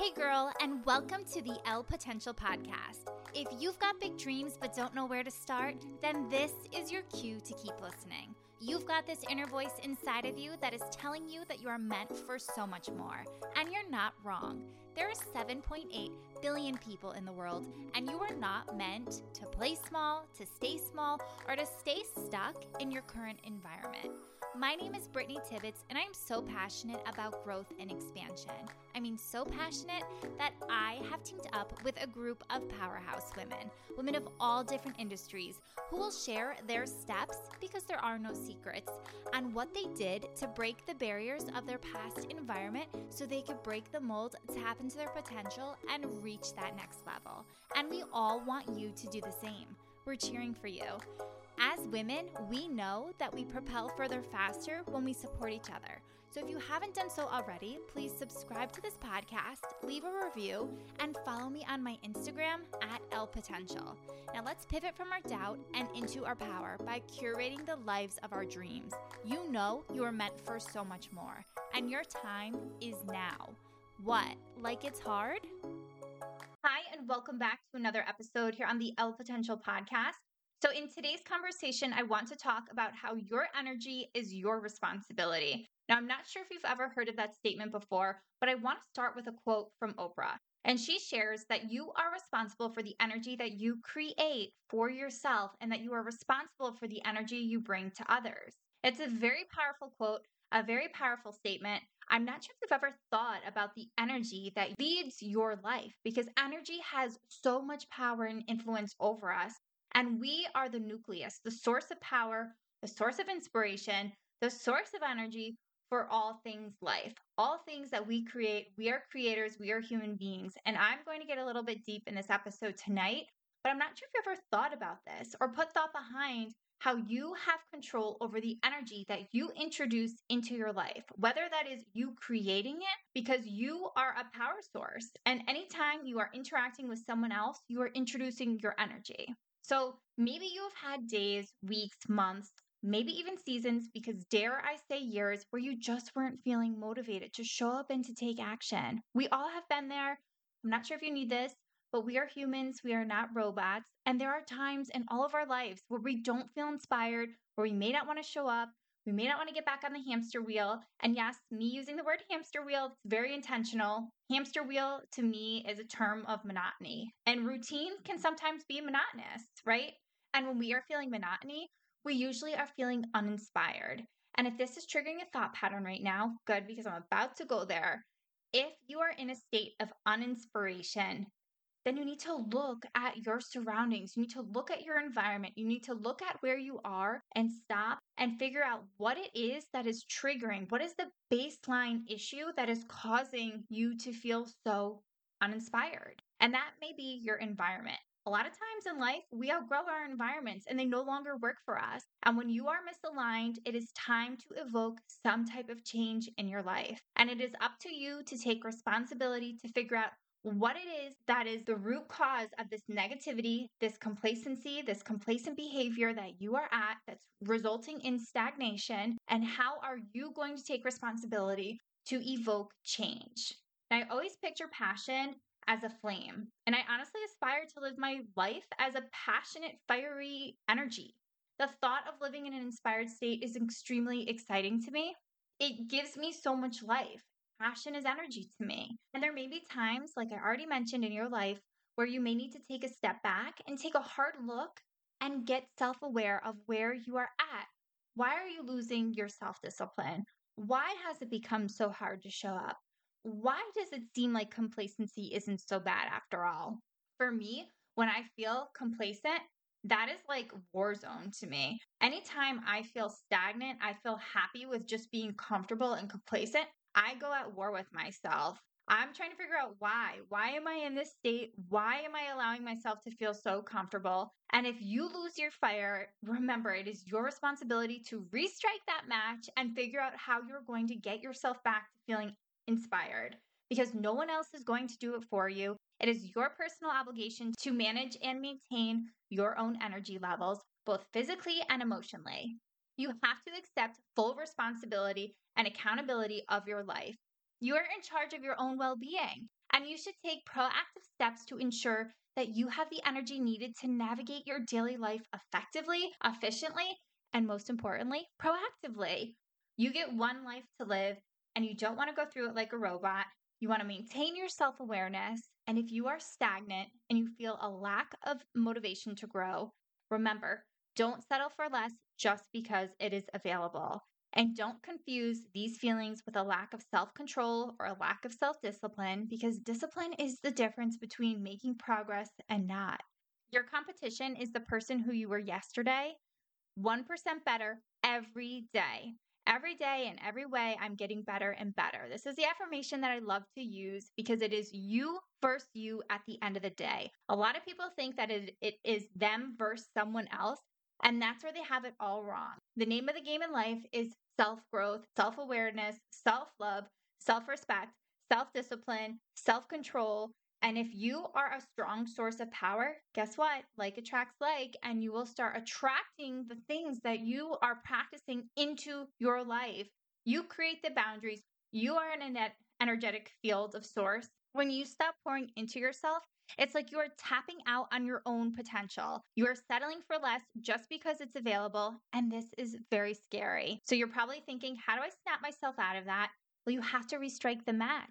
Hey girl, and welcome to the El Potential Podcast. If you've got big dreams but don't know where to start, then this is your cue to keep listening. You've got this inner voice inside of you that is telling you that you are meant for so much more, and you're not wrong. There are 7.8 billion people in the world, and you are not meant to play small, to stay small, or to stay stuck in your current environment. My name is Brittany Tibbetts, and I am so passionate about growth and expansion. I mean, so passionate that I have teamed up with a group of powerhouse women of all different industries, who will share their steps, because there are no secrets, on what they did to break the barriers of their past environment so they could break the mold, tap into their potential, and reach that next level. And we all want you to do the same. We're cheering for you. As women, we know that we propel further faster when we support each other. So if you haven't done so already, please subscribe to this podcast, leave a review, and follow me on my Instagram at El Potential. Now let's pivot from our doubt and into our power by curating the lives of our dreams. You know you are meant for so much more, and your time is now. What? Like it's hard? Hi, and welcome back to another episode here on the El Potential Podcast. So in today's conversation, I want to talk about how your energy is your responsibility. Now, I'm not sure if you've ever heard of that statement before, but I want to start with a quote from Oprah. And she shares that you are responsible for the energy that you create for yourself, and that you are responsible for the energy you bring to others. It's a very powerful quote, a very powerful statement. I'm not sure if you've ever thought about the energy that leads your life, because energy has so much power and influence over us. And we are the nucleus, the source of power, the source of inspiration, the source of energy for all things life. All things that we create, we are creators, we are human beings. And I'm going to get a little bit deep in this episode tonight, but I'm not sure if you've ever thought about this or put thought behind how you have control over the energy that you introduce into your life, whether that is you creating it because you are a power source. And anytime you are interacting with someone else, you are introducing your energy. So maybe you have had days, weeks, months, maybe even seasons, because dare I say years, where you just weren't feeling motivated to show up and to take action. We all have been there. I'm not sure if you need this, but we are humans. We are not robots. And there are times in all of our lives where we don't feel inspired, where we may not want to show up. We may not want to get back on the hamster wheel. And yes, me using the word hamster wheel, it's very intentional. Hamster wheel to me is a term of monotony. And routine can sometimes be monotonous, right? And when we are feeling monotony, we usually are feeling uninspired. And if this is triggering a thought pattern right now, good, because I'm about to go there. If you are in a state of uninspiration, then you need to look at your surroundings. You need to look at your environment. You need to look at where you are and stop and figure out what it is that is triggering. What is the baseline issue that is causing you to feel so uninspired? And that may be your environment. A lot of times in life, we outgrow our environments and they no longer work for us. And when you are misaligned, it is time to evoke some type of change in your life. And it is up to you to take responsibility to figure out what it is that is the root cause of this negativity, this complacency, this complacent behavior that you are at that's resulting in stagnation, and how are you going to take responsibility to evoke change? And I always picture passion as a flame, and I honestly aspire to live my life as a passionate, fiery energy. The thought of living in an inspired state is extremely exciting to me. It gives me so much life. Passion is energy to me. And there may be times, like I already mentioned in your life, where you may need to take a step back and take a hard look and get self-aware of where you are at. Why are you losing your self-discipline? Why has it become so hard to show up? Why does it seem like complacency isn't so bad after all? For me, when I feel complacent, that is like war zone to me. Anytime I feel stagnant, I feel happy with just being comfortable and complacent, I go at war with myself. I'm trying to figure out why. Why am I in this state? Why am I allowing myself to feel so comfortable? And if you lose your fire, remember, it is your responsibility to restrike that match and figure out how you're going to get yourself back to feeling inspired, because no one else is going to do it for you. It is your personal obligation to manage and maintain your own energy levels, both physically and emotionally. You have to accept full responsibility and accountability of your life. You are in charge of your own well-being. And you should take proactive steps to ensure that you have the energy needed to navigate your daily life effectively, efficiently, and most importantly, proactively. You get one life to live, and you don't want to go through it like a robot. You want to maintain your self awareness. And if you are stagnant and you feel a lack of motivation to grow, remember, don't settle for less just because it is available. And don't confuse these feelings with a lack of self control or a lack of self discipline, because discipline is the difference between making progress and not. Your competition is the person who you were yesterday, 1% better every day. Every day in every way, I'm getting better and better. This is the affirmation that I love to use because it is you versus you at the end of the day. A lot of people think that it is them versus someone else, and that's where they have it all wrong. The name of the game in life is self growth, self awareness, self love, self respect, self discipline, self control, and if you are a strong source of power, guess what? Like attracts like, and you will start attracting the things that you are practicing into your life. You create the boundaries. You are in a net energetic field of source. When you stop pouring into yourself, it's like you are tapping out on your own potential. You are settling for less just because it's available, and this is very scary. So you're probably thinking, how do I snap myself out of that? Well, you have to restrike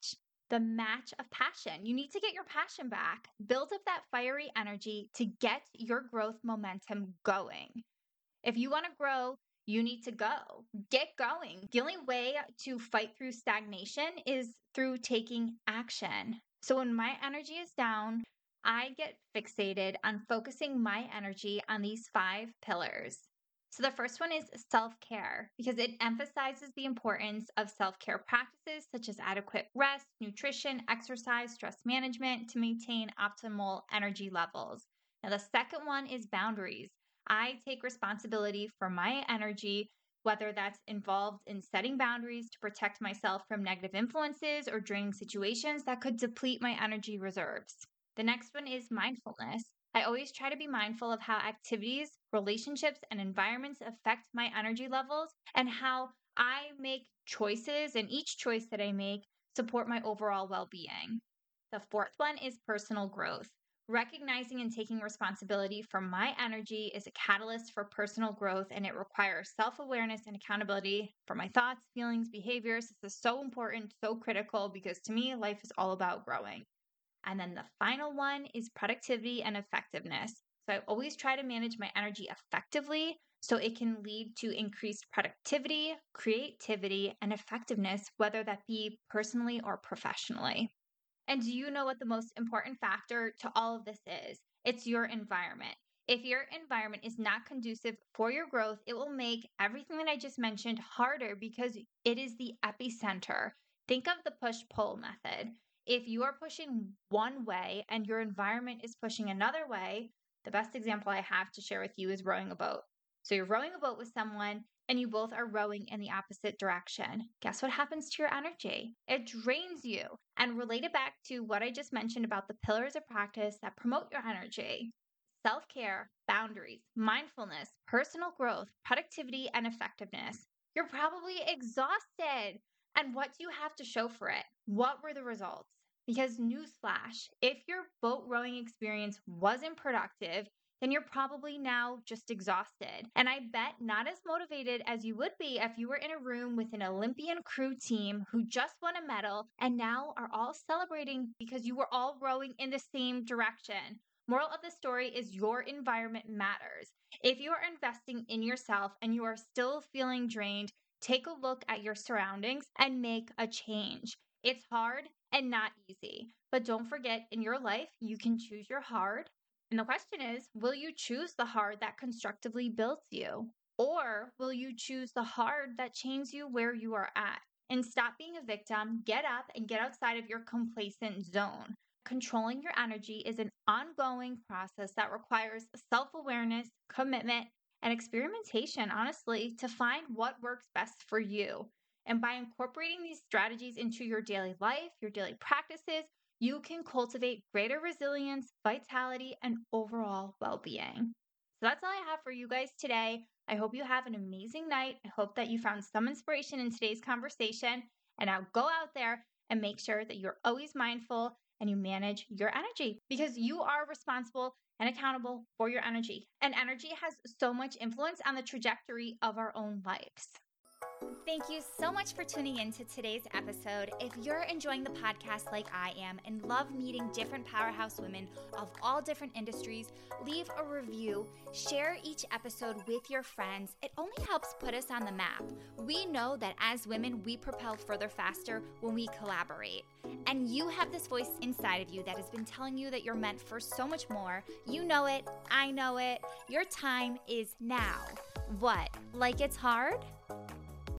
the match of passion. You need to get your passion back. Build up that fiery energy to get your growth momentum going. If you want to grow, you need to go. Get going. The only way to fight through stagnation is through taking action. So when my energy is down, I get fixated on focusing my energy on these 5 pillars. So the first one is self-care because it emphasizes the importance of self-care practices such as adequate rest, nutrition, exercise, stress management to maintain optimal energy levels. Now the second one is boundaries. I take responsibility for my energy, whether that's involved in setting boundaries to protect myself from negative influences or draining situations that could deplete my energy reserves. The next one is mindfulness. I always try to be mindful of how activities, relationships, and environments affect my energy levels and how I make choices, and each choice that I make support my overall well being. The fourth one is personal growth. Recognizing and taking responsibility for my energy is a catalyst for personal growth, and it requires self awareness and accountability for my thoughts, feelings, behaviors. This is so important, so critical, because to me, life is all about growing. And then the final one is productivity and effectiveness. So I always try to manage my energy effectively so it can lead to increased productivity, creativity, and effectiveness, whether that be personally or professionally. And do you know what the most important factor to all of this is? It's your environment. If your environment is not conducive for your growth, it will make everything that I just mentioned harder because it is the epicenter. Think of the push pull method. If you are pushing one way and your environment is pushing another way, the best example I have to share with you is rowing a boat. So you're rowing a boat with someone and you both are rowing in the opposite direction. Guess what happens to your energy? It drains you. And relate it back to what I just mentioned about the pillars of practice that promote your energy: self care, boundaries, mindfulness, personal growth, productivity, and effectiveness. You're probably exhausted. And what do you have to show for it? What were the results? Because, newsflash, if your boat rowing experience wasn't productive, then you're probably now just exhausted. And I bet not as motivated as you would be if you were in a room with an Olympian crew team who just won a medal and now are all celebrating because you were all rowing in the same direction. Moral of the story is your environment matters. If you are investing in yourself and you are still feeling drained, take a look at your surroundings and make a change. It's hard and not easy, but don't forget, in your life, you can choose your hard. And the question is, will you choose the hard that constructively builds you? Or will you choose the hard that chains you where you are at? And stop being a victim, get up and get outside of your complacent zone. Controlling your energy is an ongoing process that requires self awareness, commitment, and experimentation, honestly, to find what works best for you. And by incorporating these strategies into your daily life, your daily practices, you can cultivate greater resilience, vitality, and overall well being. So that's all I have for you guys today. I hope you have an amazing night. I hope that you found some inspiration in today's conversation. And now go out there and make sure that you're always mindful and you manage your energy, because you are responsible and accountable for your energy. And energy has so much influence on the trajectory of our own lives. Thank you so much for tuning in to today's episode. If you're enjoying the podcast like I am and love meeting different powerhouse women of all different industries, leave a review, share each episode with your friends. It only helps put us on the map. We know that as women, we propel further faster when we collaborate. And you have this voice inside of you that has been telling you that you're meant for so much more. You know it. I know it. Your time is now. What? Like it's hard?